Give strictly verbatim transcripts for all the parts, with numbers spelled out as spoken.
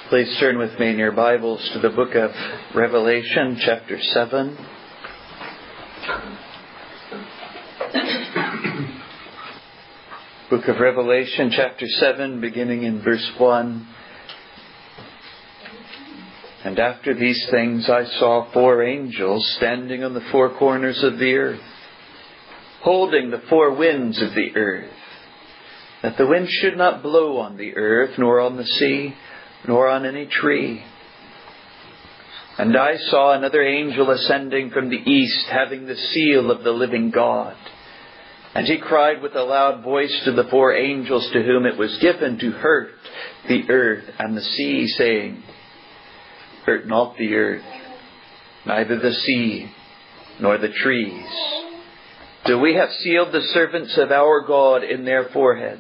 Please turn with me in your Bibles to the book of Revelation, chapter seven. Book of Revelation, chapter seven, beginning in verse one. And after these things I saw four angels standing on the four corners of the earth, holding the four winds of the earth, that the wind should not blow on the earth, nor on the sea, nor on any tree. And I saw another angel ascending from the east, having the seal of the living God. And he cried with a loud voice to the four angels to whom it was given to hurt the earth and the sea, saying, Hurt not the earth, neither the sea, nor the trees, till we have sealed the servants of our God in their foreheads.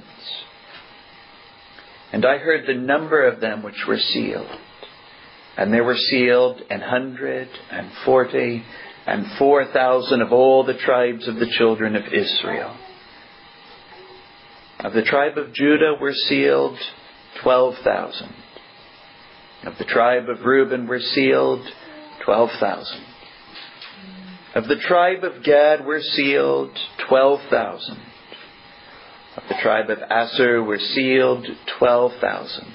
And I heard the number of them which were sealed. And there were sealed an hundred and forty and four thousand of all the tribes of the children of Israel. Of the tribe of Judah were sealed twelve thousand. Of the tribe of Reuben were sealed twelve thousand. Of the tribe of Gad were sealed twelve thousand. Of the tribe of Asher were sealed twelve thousand.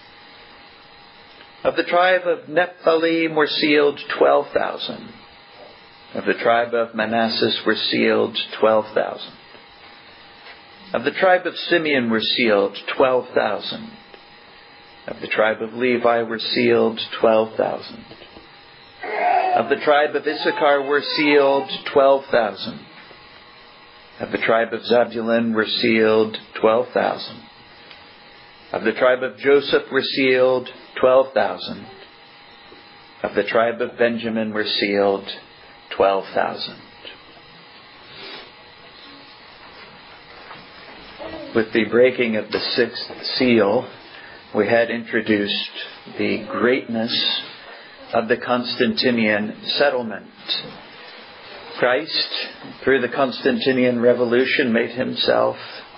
Of the tribe of Nephthalim were sealed twelve thousand. Of the tribe of Manasseh were sealed twelve thousand. Of the tribe of Simeon were sealed twelve thousand. Of the tribe of Levi were sealed twelve thousand. Of the tribe of Issachar were sealed twelve thousand. Of the tribe of Zebulun were sealed twelve thousand. Of the tribe of Joseph were sealed twelve thousand. Of the tribe of Benjamin were sealed twelve thousand. With the breaking of the sixth seal, we had introduced the greatness of the Constantinian settlement. Christ, through the Constantinian revolution, made himself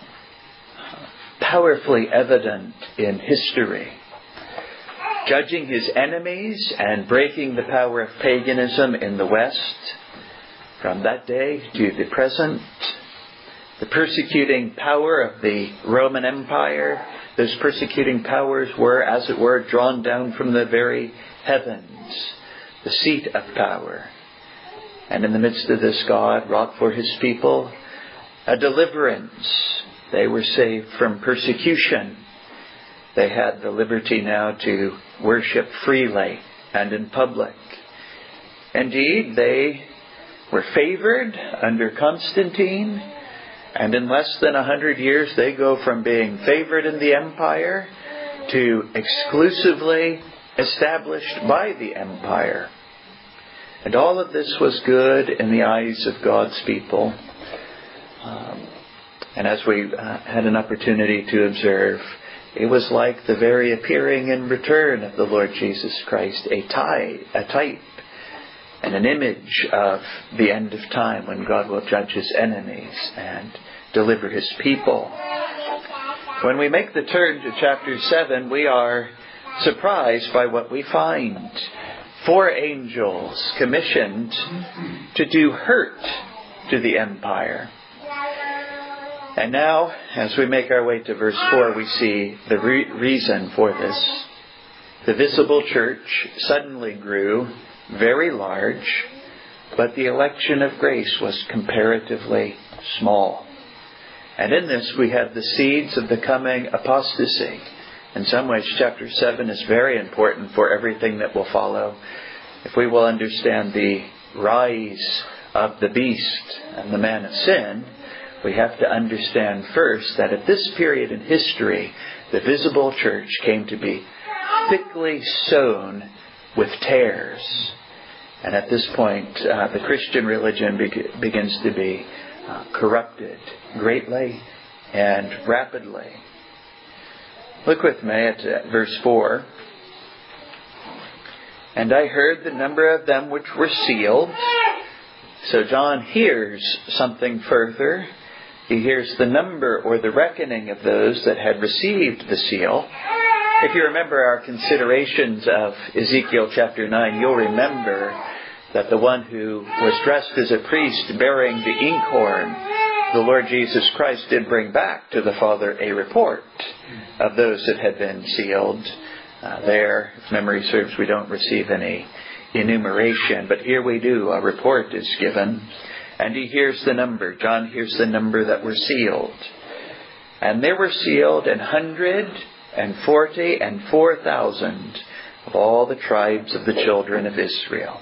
powerfully evident in history, judging his enemies and breaking the power of paganism in the West. From that day to the present, the persecuting power of the Roman Empire, those persecuting powers were, as it were, drawn down from the very heavens, the seat of power. And in the midst of this, God wrought for his people a deliverance. They were saved from persecution. They had the liberty now to worship freely and in public. Indeed, they were favored under Constantine. And in less than a hundred years, they go from being favored in the empire to exclusively established by the empire. And all of this was good in the eyes of God's people. Um, and as we uh, had an opportunity to observe, it was like the very appearing and return of the Lord Jesus Christ, a, tie, a type and an image of the end of time when God will judge his enemies and deliver his people. When we make the turn to chapter seven, we are surprised by what we find. Four angels commissioned to do hurt to the empire. And now, as we make our way to verse four, we see the re- reason for this. The visible church suddenly grew very large, but the election of grace was comparatively small. And in this we have the seeds of the coming apostasy. In some ways, chapter seven is very important for everything that will follow. If we will understand the rise of the beast and the man of sin, we have to understand first that at this period in history, the visible church came to be thickly sown with tares. And at this point, uh, the Christian religion be- begins to be uh, corrupted greatly and rapidly. Look with me at uh, verse four. And I heard the number of them which were sealed. So John hears something further. He hears the number or the reckoning of those that had received the seal. If you remember our considerations of Ezekiel chapter nine, you'll remember that the one who was dressed as a priest bearing the inkhorn, the Lord Jesus Christ, did bring back to the Father a report of those that had been sealed. Uh, there, if memory serves, we don't receive any enumeration, but here we do. A report is given, and he hears the number. John hears the number that were sealed. And there were sealed an hundred and forty and four thousand of all the tribes of the children of Israel.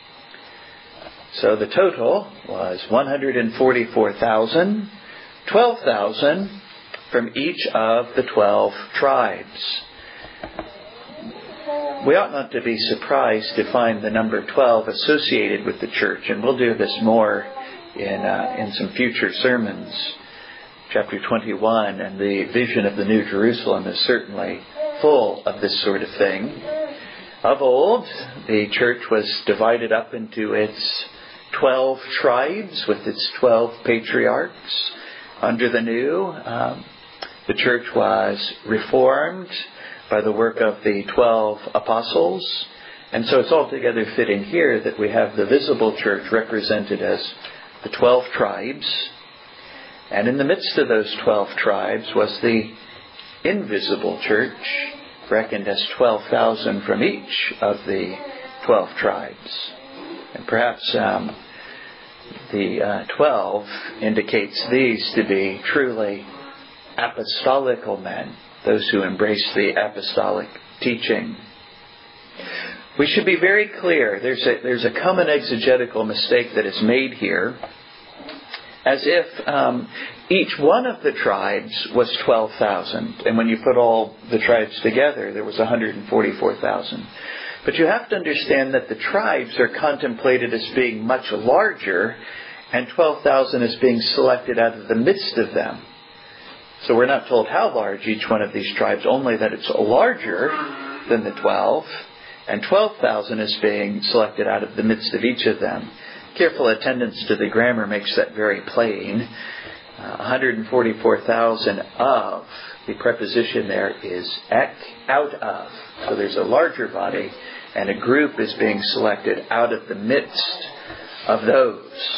So the total was one hundred forty-four thousand, twelve thousand from each of the twelve tribes. We ought not to be surprised to find the number twelve associated with the church, and we'll do this more in uh, in some future sermons. Chapter twenty-one and the vision of the New Jerusalem is certainly full of this sort of thing. Of old, the church was divided up into its twelve tribes with its twelve patriarchs. Under the new, um, the church was reformed by the work of the twelve apostles. And so it's altogether fitting here that we have the visible church represented as the twelve tribes. And in the midst of those twelve tribes was the invisible church, reckoned as twelve thousand from each of the twelve tribes. And perhaps um, the uh, twelve indicates these to be truly apostolical men, those who embrace the apostolic teaching. We should be very clear. There's a, there's a common exegetical mistake that is made here, as if um, each one of the tribes was twelve thousand. And when you put all the tribes together, there was one hundred forty-four thousand. But you have to understand that the tribes are contemplated as being much larger, and twelve thousand is being selected out of the midst of them. So we're not told how large each one of these tribes, only that it's larger than the twelve, and twelve thousand is being selected out of the midst of each of them. Careful attendance to the grammar makes that very plain. Uh, one hundred forty-four thousand of, the preposition there is ek, out of. So there's a larger body, and a group is being selected out of the midst of those.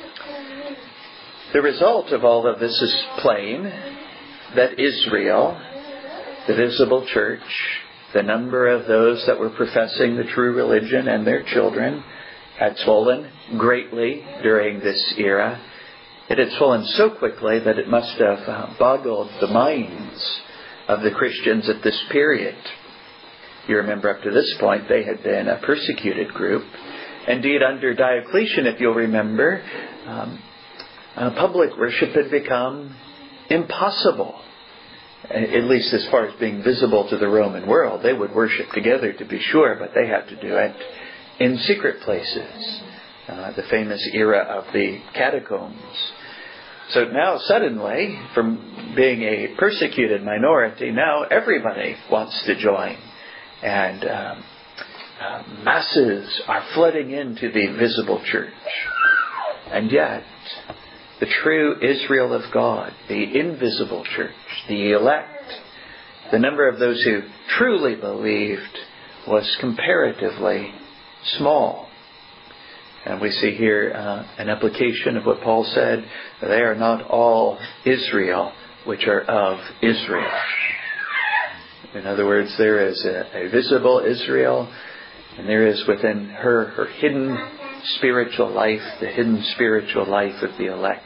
The result of all of this is plain, that Israel, the visible church, the number of those that were professing the true religion and their children, had swollen greatly during this era. It had swollen so quickly that it must have boggled the minds of the Christians at this period. You remember up to this point they had been a persecuted group. Indeed, under Diocletian, if you'll remember, um, uh, public worship had become impossible. At least as far as being visible to the Roman world. They would worship together, to be sure, but they had to do it in secret places. Uh, the famous era of the catacombs. So now suddenly, from being a persecuted minority, now everybody wants to join. And um, uh, masses are flooding into the visible church. And yet, the true Israel of God, the invisible church, the elect, the number of those who truly believed was comparatively small. And we see here uh, an application of what Paul said, they are not all Israel which are of Israel. In other words, there is a, a visible Israel, and there is within her her hidden spiritual life, the hidden spiritual life of the elect.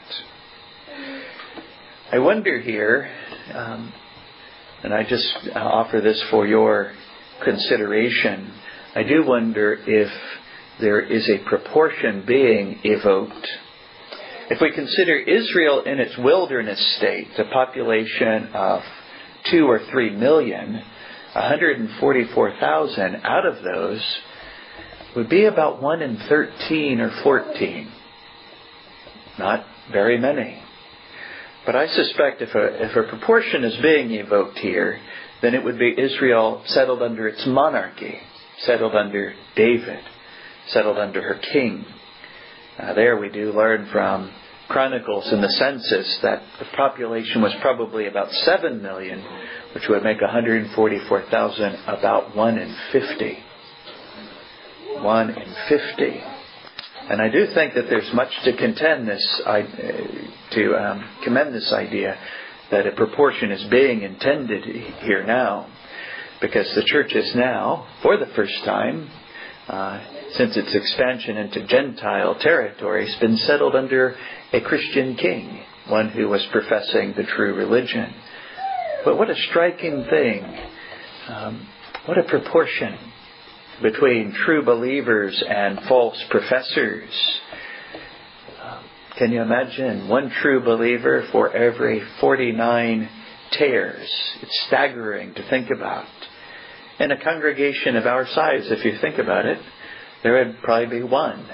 I wonder here, um, and I just offer this for your consideration, I do wonder if there is a proportion being evoked. If we consider Israel in its wilderness state, a population of two or three million, one hundred forty-four thousand out of those would be about one in thirteen or fourteen. Not very many. But I suspect if a, if a proportion is being evoked here, then it would be Israel settled under its monarchy, settled under David, settled under her king. Uh, there we do learn from Chronicles and the census that the population was probably about seven million which would make one hundred forty-four thousand about one in fifty. one in fifty. And I do think that there's much to contend this, to um, commend this idea that a proportion is being intended here now, because the church is now, for the first time, uh, since its expansion into Gentile territory, has been settled under a Christian king, one who was professing the true religion. But what a striking thing, um, what a proportion between true believers and false professors. Um, can you imagine one true believer for every forty-nine tares? It's staggering to think about. In a congregation of our size, if you think about it, there would probably be one,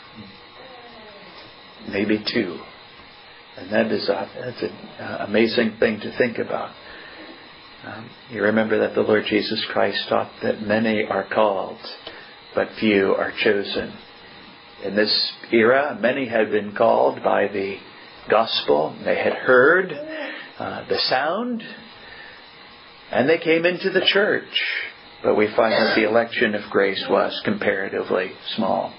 maybe two. And that is a, that's an uh, amazing thing to think about. Um, you remember that the Lord Jesus Christ taught that many are called, but few are chosen. In this era, many had been called by the gospel. They had heard uh, the sound, and they came into the church. But we find that the election of grace was comparatively small.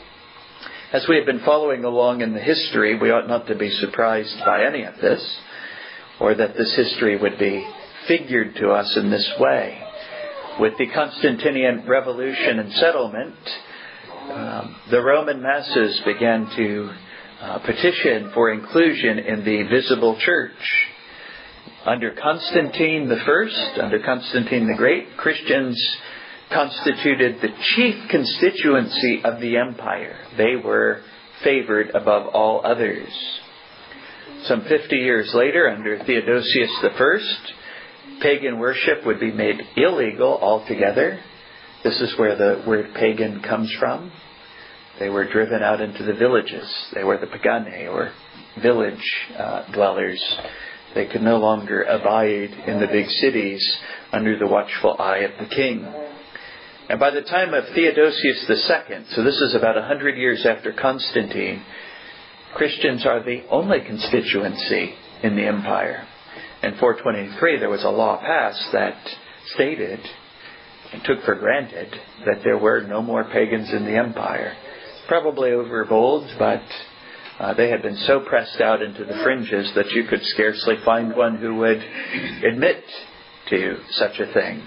As we have been following along in the history, we ought not to be surprised by any of this, or that this history would be figured to us in this way. With the Constantinian revolution and settlement, um, the Roman masses began to uh, petition for inclusion in the visible church. Under Constantine the First, under Constantine the Great, Christians constituted the chief constituency of the empire. They were favored above all others. Some fifty years later, under Theodosius the First, pagan worship would be made illegal altogether. This is where the word pagan comes from. They were driven out into the villages. They were the pagani, or village uh, dwellers. They could no longer abide in the big cities under the watchful eye of the king. And by the time of Theodosius the Second, so this is about one hundred years after Constantine, Christians are the only constituency in the empire. In four twenty-three, there was a law passed that stated and took for granted that there were no more pagans in the empire. Probably overbold, but uh, they had been so pressed out into the fringes that you could scarcely find one who would admit to such a thing.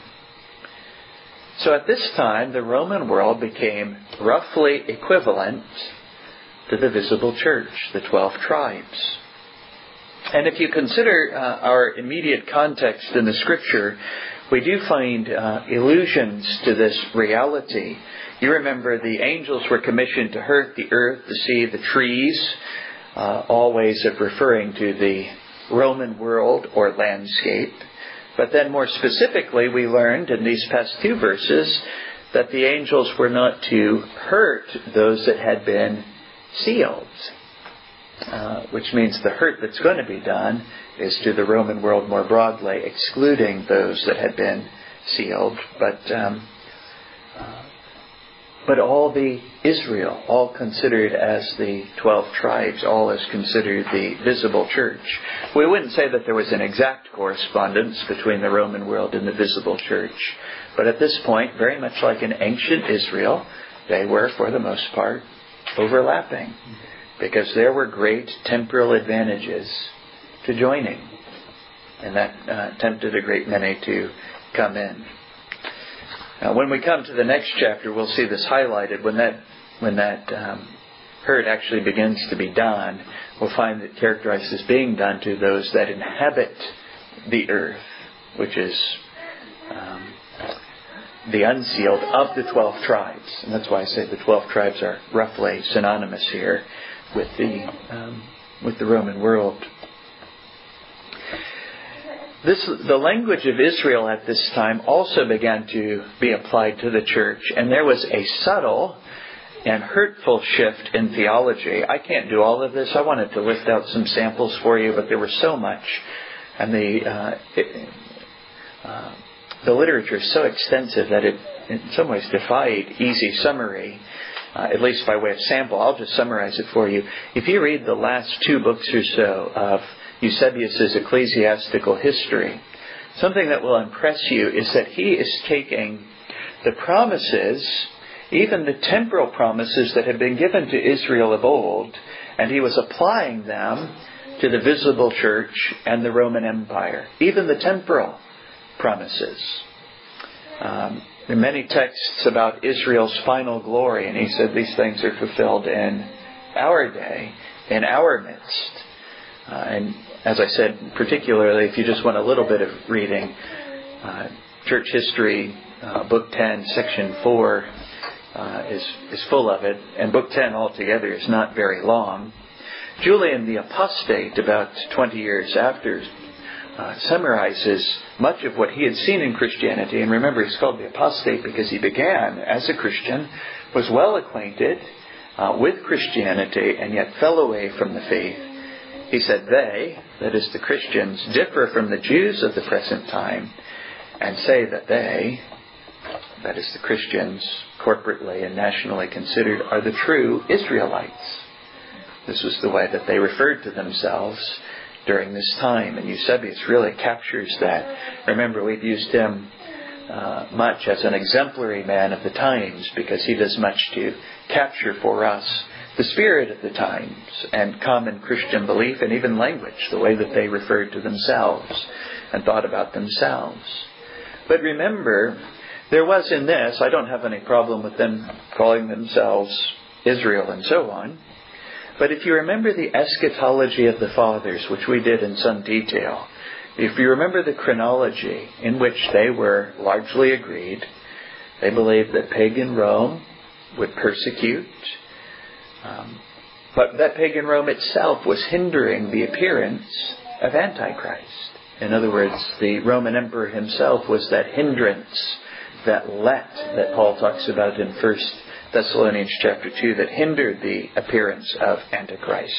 So at this time, the Roman world became roughly equivalent to the visible church, the twelve tribes. And if you consider uh, our immediate context in the Scripture, we do find uh, allusions to this reality. You remember the angels were commissioned to hurt the earth, the sea, the trees, uh, all ways of referring to the Roman world or landscape. But then more specifically, we learned in these past two verses that the angels were not to hurt those that had been sealed. Uh, which means the hurt that's going to be done is to the Roman world more broadly, excluding those that had been sealed. But um, uh, but all the Israel, all considered as the twelve tribes, all as considered the visible church. We wouldn't say that there was an exact correspondence between the Roman world and the visible church. But at this point, very much like in ancient Israel, they were, for the most part, overlapping. Because there were great temporal advantages to joining. And that uh, tempted a great many to come in. Now, when we come to the next chapter, we'll see this highlighted. When that when that um, hurt actually begins to be done, we'll find it characterized as being done to those that inhabit the earth, which is um, the unsealed of the twelve tribes. And that's why I say the twelve tribes are roughly synonymous here with the um, with the Roman world. This, the language of Israel at this time also began to be applied to the church, and there was a subtle and hurtful shift in theology. I can't do all of this. I wanted to list out some samples for you, but there was so much, and the uh, it, uh, the literature is so extensive that it, in some ways, defied easy summary. Uh, at least by way of sample. I'll just summarize it for you. If you read the last two books or so of Eusebius's Ecclesiastical History, something that will impress you is that he is taking the promises, even the temporal promises that had been given to Israel of old, and he was applying them to the visible church and the Roman Empire. Even the temporal promises. Um, there are many texts about Israel's final glory, and he said these things are fulfilled in our day, in our midst. Uh, and as I said, particularly if you just want a little bit of reading, uh, Church History, uh, Book ten, Section four, uh, is, is full of it. And Book ten altogether is not very long. Julian the Apostate, about twenty years after, uh, summarizes much of what he had seen in Christianity. And remember, he's called the Apostate because he began as a Christian, was well acquainted uh, with Christianity, and yet fell away from the faith. He said they, that is the Christians, differ from the Jews of the present time, and say that they, that is the Christians, corporately and nationally considered, are the true Israelites. This was the way that they referred to themselves during this time. And Eusebius really captures that. Remember, we've used him uh, much as an exemplary man of the times, because he does much to capture for us the spirit of the times and common Christian belief and even language, the way that they referred to themselves and thought about themselves. But remember, there was in this, I don't have any problem with them calling themselves Israel and so on. But if you remember the eschatology of the fathers, which we did in some detail, if you remember the chronology in which they were largely agreed, they believed that pagan Rome would persecute, um, but that pagan Rome itself was hindering the appearance of Antichrist. In other words, the Roman emperor himself was that hindrance, that let that Paul talks about in First Thessalonians chapter two, that hindered the appearance of Antichrist.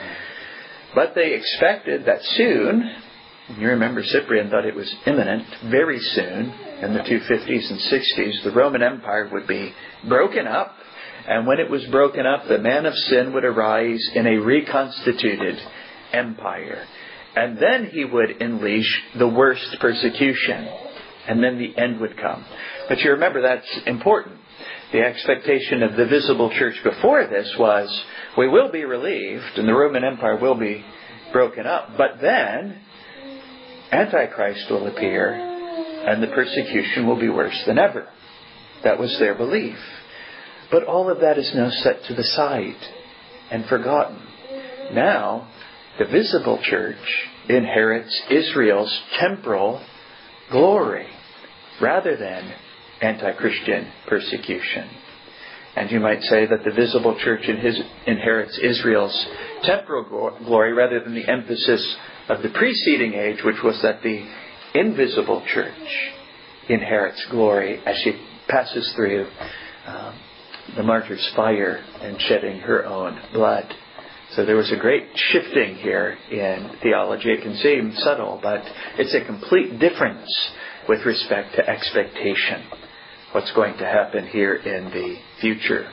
But they expected that soon, you remember Cyprian thought it was imminent, very soon, in the two fifties and sixties, the Roman Empire would be broken up, and when it was broken up, the man of sin would arise in a reconstituted empire. And then he would unleash the worst persecution, and then the end would come. But you remember that's important. The expectation of the visible church before this was, we will be relieved and the Roman Empire will be broken up, but then Antichrist will appear and the persecution will be worse than ever. That was their belief. But all of that is now set to the side and forgotten. Now, the visible church inherits Israel's temporal glory rather than anti-Christian persecution. And you might say that the visible church in his, inherits Israel's temporal glory rather than the emphasis of the preceding age, which was that the invisible church inherits glory as she passes through um, the martyr's fire and shedding her own blood. So there was a great shifting here in theology. It can seem subtle, but it's a complete difference with respect to expectation. What's going to happen here in the future.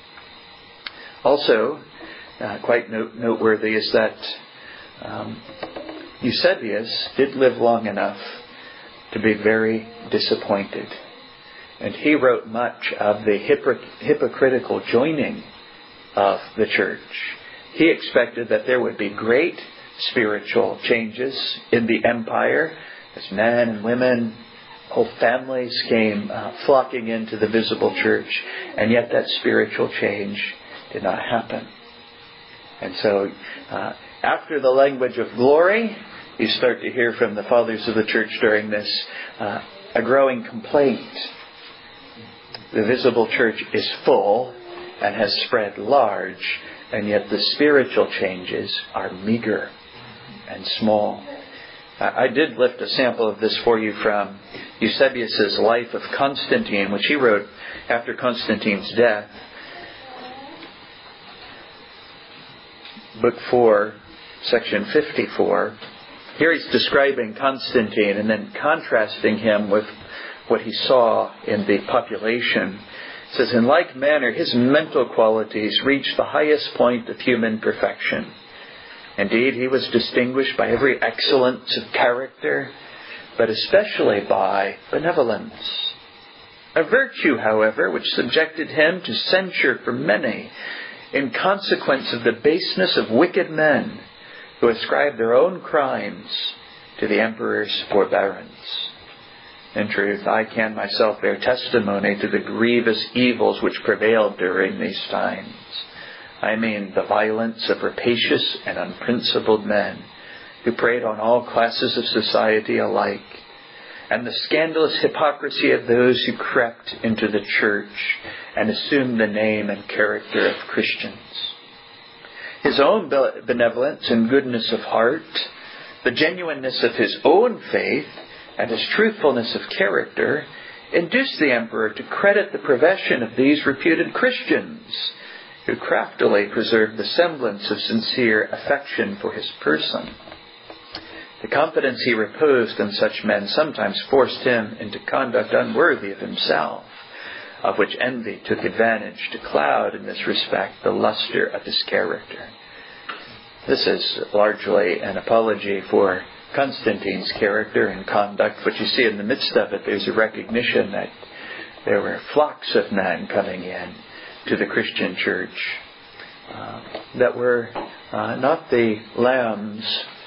Also, uh, quite note- noteworthy is that um, Eusebius did live long enough to be very disappointed. And he wrote much of the hypocr- hypocritical joining of the church. He expected that there would be great spiritual changes in the empire as men and women, whole families came uh, flocking into the visible church, and yet that spiritual change did not happen. And so, uh, after the language of glory, you start to hear from the fathers of the church during this uh, a growing complaint. The visible church is full and has spread large, and yet the spiritual changes are meager and small. I did lift a sample of this for you from Eusebius' Life of Constantine, which he wrote after Constantine's death. Book four, section fifty-four. Here he's describing Constantine and then contrasting him with what he saw in the population. It says, in like manner, his mental qualities reached the highest point of human perfection. Indeed, he was distinguished by every excellence of character, but especially by benevolence. A virtue, however, which subjected him to censure from many in consequence of the baseness of wicked men who ascribe their own crimes to the emperor's forbearance. In truth, I can myself bear testimony to the grievous evils which prevailed during these times. I mean the violence of rapacious and unprincipled men who preyed on all classes of society alike, and the scandalous hypocrisy of those who crept into the church and assumed the name and character of Christians. His own benevolence and goodness of heart, the genuineness of his own faith, and his truthfulness of character induced the emperor to credit the profession of these reputed Christians, who craftily preserved the semblance of sincere affection for his person. The confidence he reposed in such men sometimes forced him into conduct unworthy of himself, of which envy took advantage to cloud in this respect the luster of his character. This is largely an apology for Constantine's character and conduct, but you see in the midst of it there's a recognition that there were flocks of men coming in to the Christian church uh, that were uh, not the lambs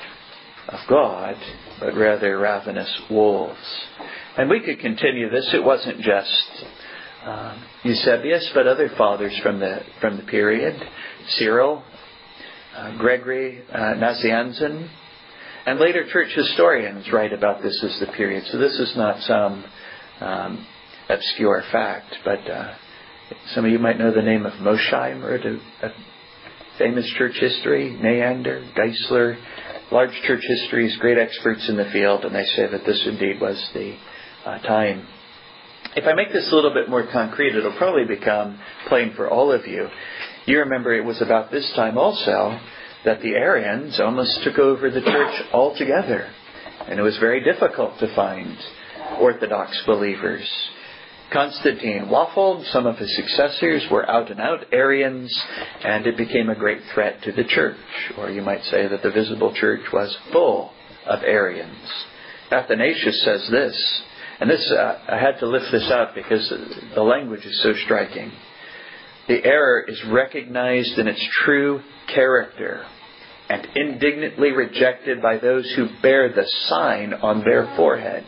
of God, but rather ravenous wolves. And we could continue this. It wasn't just uh, Eusebius, but other fathers from the from the period, Cyril, uh, Gregory uh, Nazianzen, and later church historians write about this as the period. So this is not some um, obscure fact, but uh, some of you might know the name of Mosheim, a, a famous church history, Neander, Geisler, large church histories, great experts in the field, and they say that this indeed was the uh, time. If I make this a little bit more concrete, it'll probably become plain for all of you. You remember it was about this time also that the Arians almost took over the church altogether, and it was very difficult to find Orthodox believers. Constantine waffled. Some of his successors were out-and-out Arians, and it became a great threat to the church. Or you might say that the visible church was full of Arians. Athanasius says this, and this uh, I had to lift this out because the language is so striking. The error is recognized in its true character and indignantly rejected by those who bear the sign on their forehead.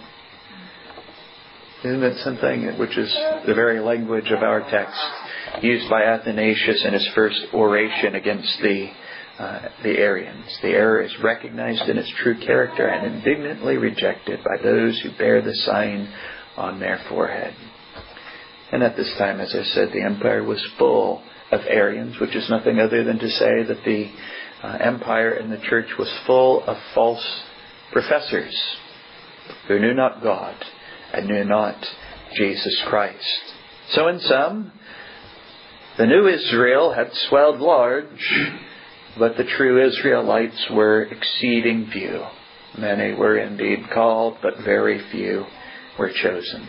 Isn't that something which is the very language of our text, used by Athanasius in his first oration against the uh, the Arians? The error is recognized in its true character and indignantly rejected by those who bear the sign on their forehead. And at this time, as I said, the empire was full of Arians, which is nothing other than to say that the uh, empire and the church was full of false professors who knew not God and knew not Jesus Christ. So in sum, the new Israel had swelled large, but the true Israelites were exceeding few. Many were indeed called, but very few were chosen.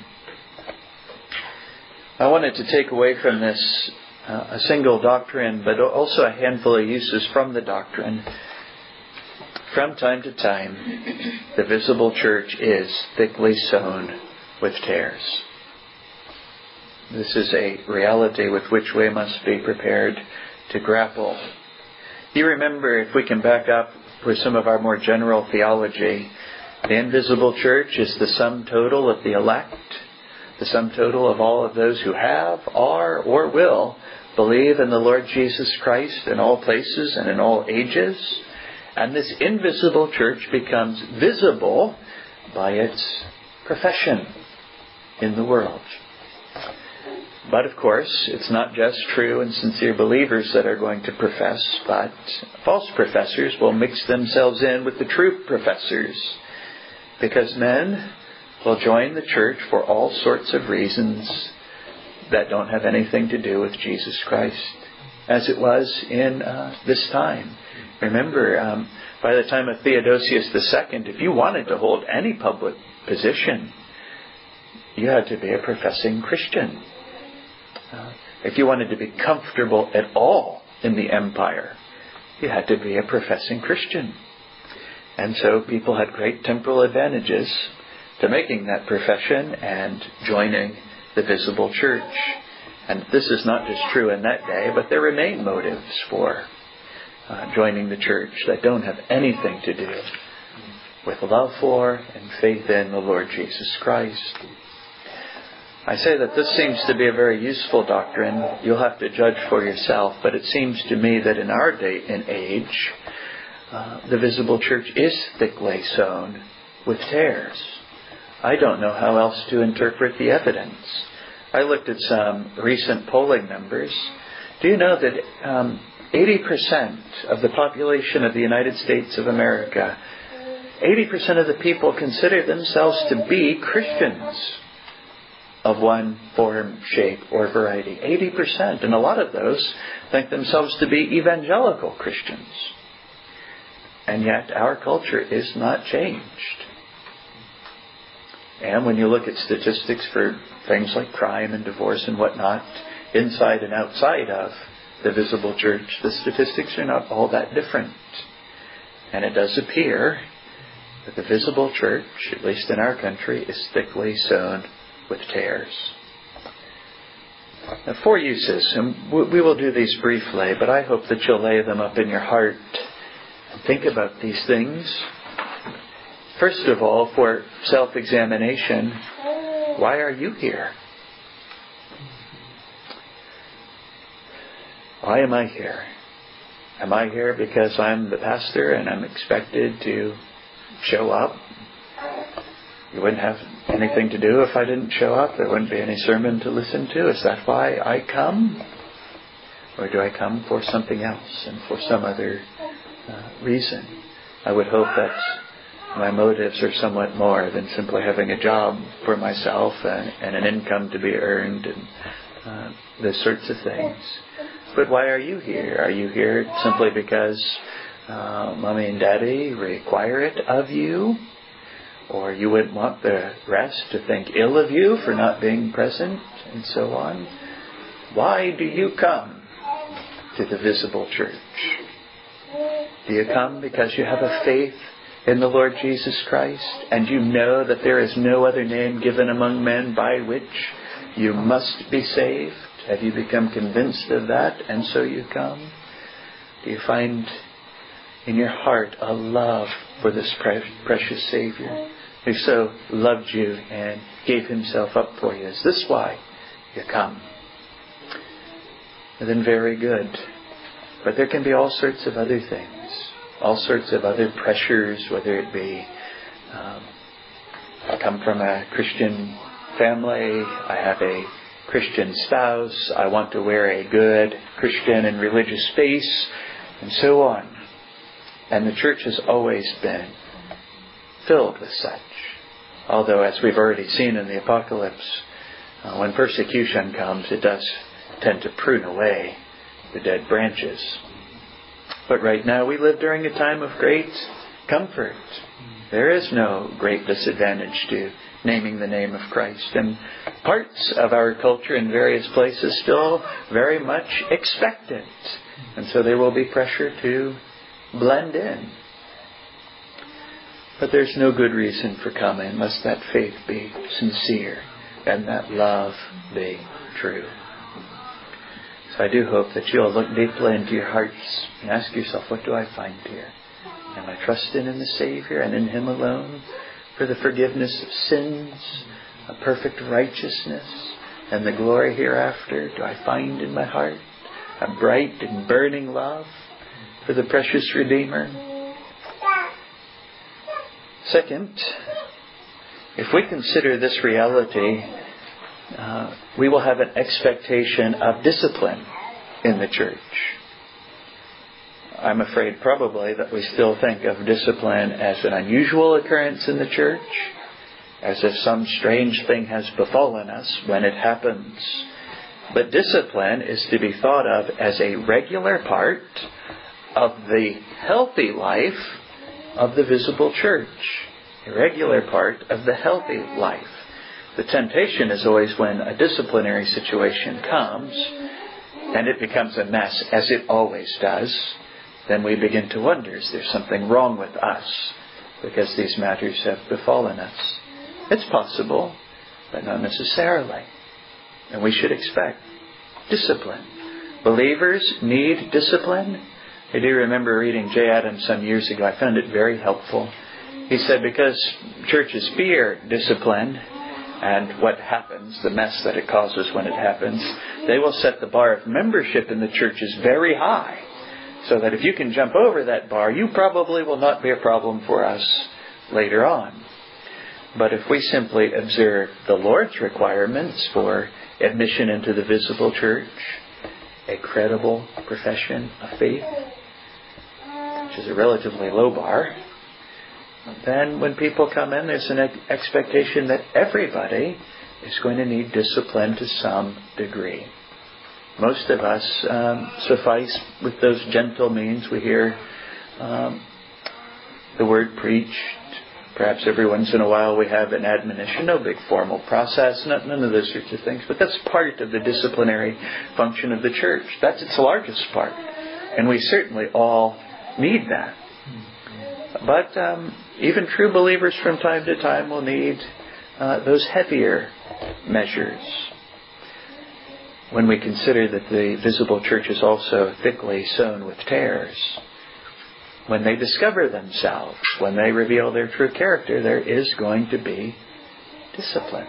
I wanted to take away from this uh, a single doctrine, but also a handful of uses from the doctrine. From time to time, the visible church is thickly sown with tares. This is a reality with which we must be prepared to grapple. You remember, if we can back up for some of our more general theology, the invisible church is the sum total of the elect, the sum total of all of those who have, are, or will believe in the Lord Jesus Christ in all places and in all ages. And this invisible church becomes visible by its profession in the world. But of course, it's not just true and sincere believers that are going to profess, but false professors will mix themselves in with the true professors, because men will join the church for all sorts of reasons that don't have anything to do with Jesus Christ, as it was in uh, this time. Remember, um, by the time of Theodosius the Second, if you wanted to hold any public position, you had to be a professing Christian. Uh, if you wanted to be comfortable at all in the empire, you had to be a professing Christian. And so people had great temporal advantages to making that profession and joining the visible church. And this is not just true in that day, but there remain motives for uh, joining the church that don't have anything to do with love for and faith in the Lord Jesus Christ. I say that this seems to be a very useful doctrine. You'll have to judge for yourself, but it seems to me that in our day and age, uh, the visible church is thickly sown with tares. I don't know how else to interpret the evidence. I looked at some recent polling numbers. Do you know that um, eighty percent of the population of the United States of America, eighty percent of the people consider themselves to be Christians of one form, shape, or variety. eighty percent. And a lot of those think themselves to be evangelical Christians. And yet our culture is not changed. And when you look at statistics for things like crime and divorce and whatnot, inside and outside of the visible church, the statistics are not all that different. And it does appear that the visible church, at least in our country, is thickly sown with tares. Now, four uses, and we will do these briefly, but I hope that you'll lay them up in your heart and think about these things. First of all, for self-examination, why are you here? Why am I here? Am I here because I'm the pastor and I'm expected to show up? You wouldn't have anything to do if I didn't show up. There wouldn't be any sermon to listen to. Is that why I come? Or do I come for something else and for some other uh, reason? I would hope that my motives are somewhat more than simply having a job for myself and, and an income to be earned and uh, those sorts of things. But why are you here? Are you here simply because uh, Mommy and Daddy require it of you? Or you wouldn't want the rest to think ill of you for not being present and so on? Why do you come to the visible church? Do you come because you have a faith in the Lord Jesus Christ, and you know that there is no other name given among men by which you must be saved? Have you become convinced of that, and so you come? Do you find in your heart a love for this pre- precious Savior who so loved you and gave himself up for you? Is this why you come? And then very good. But there can be all sorts of other things. All sorts of other pressures, whether it be um, I come from a Christian family, I have a Christian spouse, I want to wear a good Christian and religious face, and so on. And the church has always been filled with such. Although, as we've already seen in the Apocalypse, uh, when persecution comes, it does tend to prune away the dead branches. But right now we live during a time of great comfort. There is no great disadvantage to naming the name of Christ. And parts of our culture in various places still very much expect it. And so there will be pressure to blend in. But there's no good reason for coming unless that faith be sincere and that love be true. So I do hope that you'll look deeply into your hearts and ask yourself, what do I find here? Am I trusting in the Savior and in Him alone for the forgiveness of sins, a perfect righteousness, and the glory hereafter? Do I find in my heart a bright and burning love for the precious Redeemer? Second, if we consider this reality, Uh, we will have an expectation of discipline in the church. I'm afraid probably that we still think of discipline as an unusual occurrence in the church, as if some strange thing has befallen us when it happens. But discipline is to be thought of as a regular part of the healthy life of the visible church. A regular part of the healthy life. The temptation is always when a disciplinary situation comes and it becomes a mess, as it always does, then we begin to wonder, is there something wrong with us because these matters have befallen us? It's possible, but not necessarily. And we should expect discipline. Believers need discipline. I do remember reading Jay Adams some years ago. I found it very helpful. He said because churches fear discipline and what happens, the mess that it causes when it happens, they will set the bar of membership in the churches very high. So that if you can jump over that bar, you probably will not be a problem for us later on. But if we simply observe the Lord's requirements for admission into the visible church, a credible profession of faith, which is a relatively low bar, then when people come in, there's an expectation that everybody is going to need discipline to some degree. Most of us um, suffice with those gentle means. We hear um, the word preached. Perhaps every once in a while we have an admonition. No big formal process, none of those sorts of things. But that's part of the disciplinary function of the church. That's its largest part. And we certainly all need that. But um, even true believers from time to time will need uh, those heavier measures. When we consider that the visible church is also thickly sown with tares, when they discover themselves, when they reveal their true character, there is going to be discipline.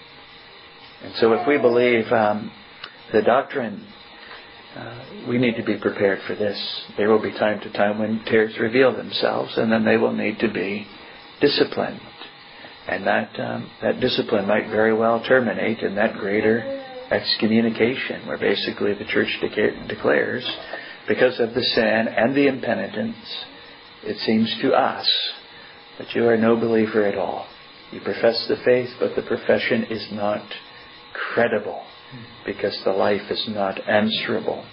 And so if we believe um, the doctrine, uh, we need to be prepared for this. There will be time to time when tares reveal themselves, and then they will need to be disciplined. And that um, that discipline might very well terminate in that greater excommunication, where basically the church deca- declares, because of the sin and the impenitence, it seems to us that you are no believer at all. You profess the faith, but the profession is not credible because the life is not answerable.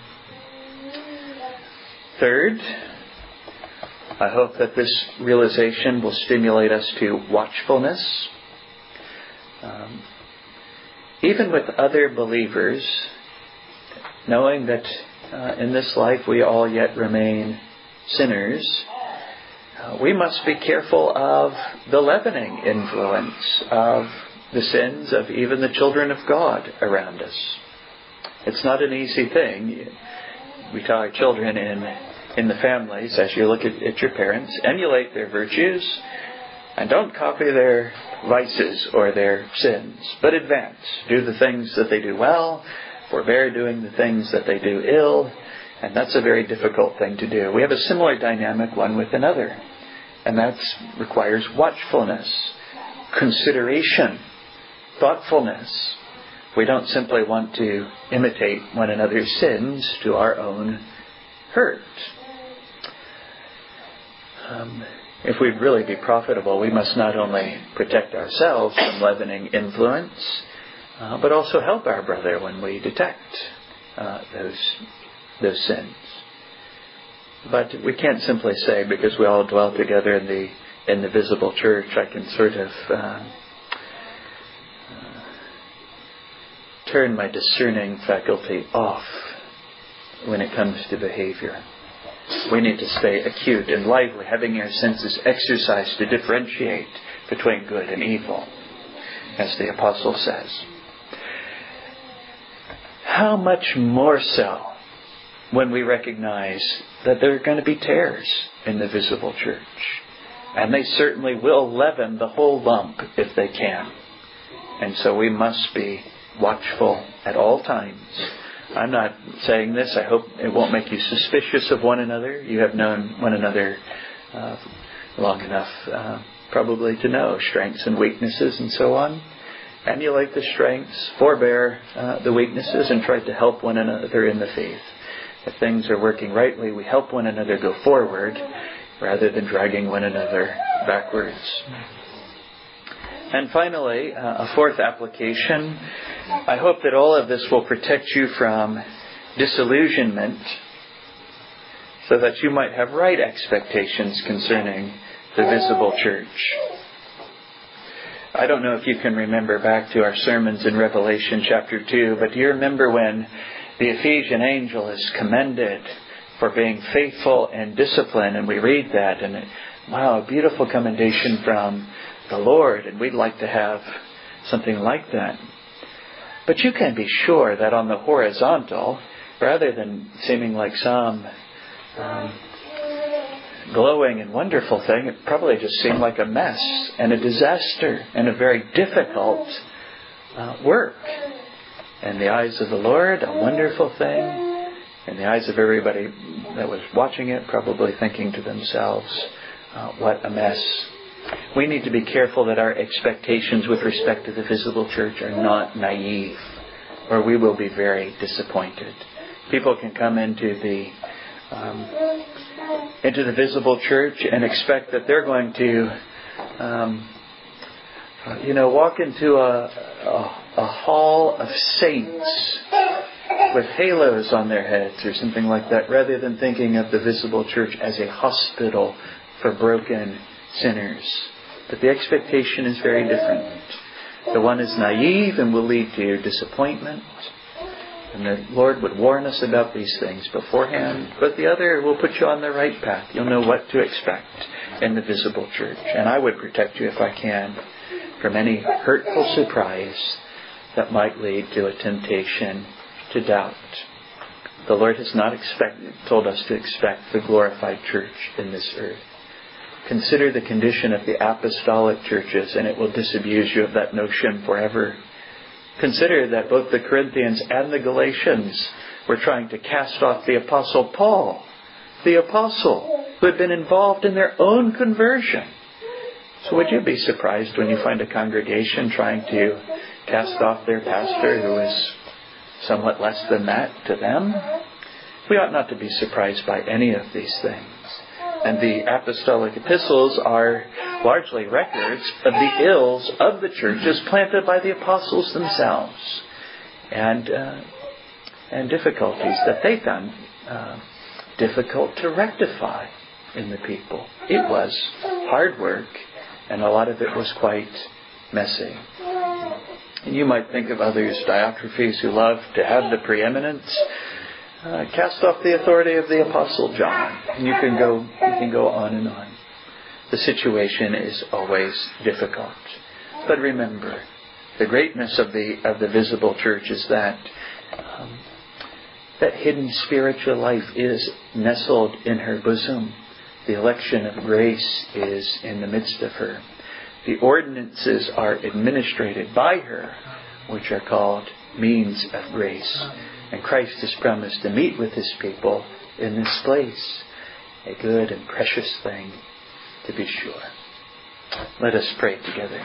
Third, I hope that this realization will stimulate us to watchfulness. Um, even with other believers, knowing that uh, in this life we all yet remain sinners, uh, we must be careful of the leavening influence of the sins of even the children of God around us. It's not an easy thing. We tell our children in in the families, as you look at, at your parents, emulate their virtues and don't copy their vices or their sins, but advance. Do the things that they do well, forbear doing the things that they do ill, and that's a very difficult thing to do. We have a similar dynamic one with another, and that requires watchfulness, consideration, thoughtfulness. We don't simply want to imitate one another's sins to our own hurt. Um, if we'd really be profitable, we must not only protect ourselves from leavening influence, uh, but also help our brother when we detect uh, those those sins. But we can't simply say, because we all dwell together in the in the visible church, I can sort of uh, uh, turn my discerning faculty off when it comes to behavior. We need to stay acute and lively, having our senses exercised to differentiate between good and evil, as the apostle says. How much more so when we recognize that there are going to be tares in the visible church, and they certainly will leaven the whole lump if they can. And so we must be watchful at all times. I'm not saying this. I hope it won't make you suspicious of one another. You have known one another uh, long enough uh, probably to know strengths and weaknesses and so on. Emulate the strengths, forbear uh, the weaknesses, and try to help one another in the faith. If things are working rightly, we help one another go forward rather than dragging one another backwards. And finally, uh, a fourth application. I hope that all of this will protect you from disillusionment so that you might have right expectations concerning the visible church. I don't know if you can remember back to our sermons in Revelation chapter two, but do you remember when the Ephesian angel is commended for being faithful and disciplined? And we read that, and wow, a beautiful commendation from the Lord, and we'd like to have something like that. But you can be sure that on the horizontal, rather than seeming like some um, glowing and wonderful thing, it probably just seemed like a mess and a disaster and a very difficult uh, work. In the eyes of the Lord, a wonderful thing. In the eyes of everybody that was watching it, probably thinking to themselves, uh, what a mess. We need to be careful that our expectations with respect to the visible church are not naive, or we will be very disappointed. People can come into the um, into the visible church and expect that they're going to, um, you know, walk into a, a, a hall of saints with halos on their heads or something like that, rather than thinking of the visible church as a hospital for broken sinners. But the expectation is very different. The one is naive and will lead to disappointment. And the Lord would warn us about these things beforehand. But the other will put you on the right path. You'll know what to expect in the visible church. And I would protect you if I can from any hurtful surprise that might lead to a temptation to doubt. The Lord has not expected, told us to expect the glorified church in this earth. Consider the condition of the apostolic churches, and it will disabuse you of that notion forever. Consider that both the Corinthians and the Galatians were trying to cast off the Apostle Paul, the apostle who had been involved in their own conversion. So would you be surprised when you find a congregation trying to cast off their pastor who is somewhat less than that to them? We ought not to be surprised by any of these things. And the apostolic epistles are largely records of the ills of the churches planted by the apostles themselves, and uh, and difficulties that they found uh, difficult to rectify in the people. It was hard work, and a lot of it was quite messy. And you might think of others, Diotrephes, who love to have the preeminence. Uh, cast off the authority of the Apostle John. And you can go you can go on and on. The situation is always difficult. But remember, the greatness of the of the visible church is that um, that hidden spiritual life is nestled in her bosom. The election of grace is in the midst of her. The ordinances are administrated by her, which are called means of grace. And Christ has promised to meet with His people in this place. A good and precious thing, to be sure. Let us pray together.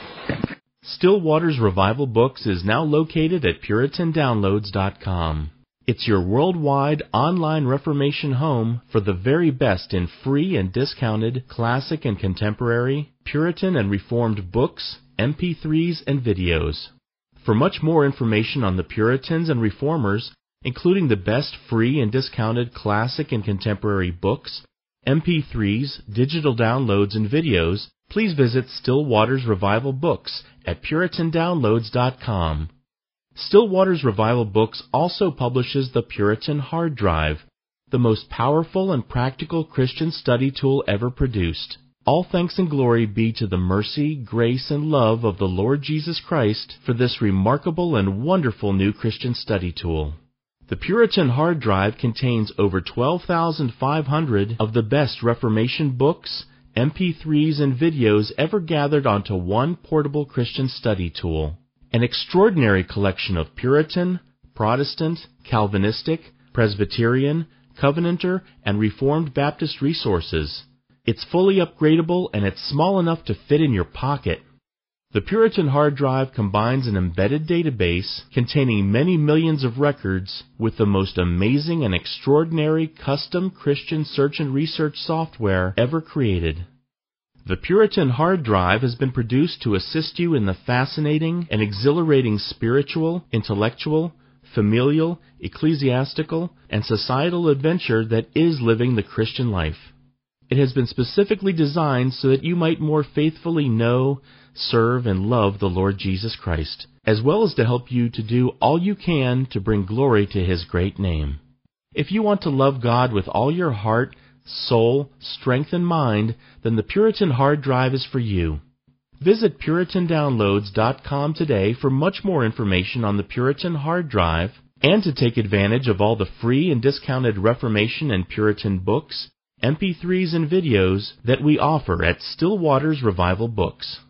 Still Waters Revival Books is now located at Puritan Downloads dot com. It's your worldwide online Reformation home for the very best in free and discounted classic and contemporary, Puritan and Reformed books, M P threes, and videos. For much more information on the Puritans and Reformers, including the best free and discounted classic and contemporary books, M P threes, digital downloads, and videos, please visit Still Waters Revival Books at Puritan Downloads dot com. Still Waters Revival Books also publishes the Puritan Hard Drive, the most powerful and practical Christian study tool ever produced. All thanks and glory be to the mercy, grace, and love of the Lord Jesus Christ for this remarkable and wonderful new Christian study tool. The Puritan Hard Drive contains over twelve thousand five hundred of the best Reformation books, M P threes, and videos ever gathered onto one portable Christian study tool. An extraordinary collection of Puritan, Protestant, Calvinistic, Presbyterian, Covenanter, and Reformed Baptist resources. It's fully upgradable, and it's small enough to fit in your pocket. The Puritan Hard Drive combines an embedded database containing many millions of records with the most amazing and extraordinary custom Christian search and research software ever created. The Puritan Hard Drive has been produced to assist you in the fascinating and exhilarating spiritual, intellectual, familial, ecclesiastical, and societal adventure that is living the Christian life. It has been specifically designed so that you might more faithfully know, serve, and love the Lord Jesus Christ, as well as to help you to do all you can to bring glory to His great name. If you want to love God with all your heart, soul, strength, and mind, then the Puritan Hard Drive is for you. Visit Puritan Downloads dot com today for much more information on the Puritan hard drive and to take advantage of all the free and discounted Reformation and Puritan books, M P threes, and videos that we offer at Still Waters Revival Books.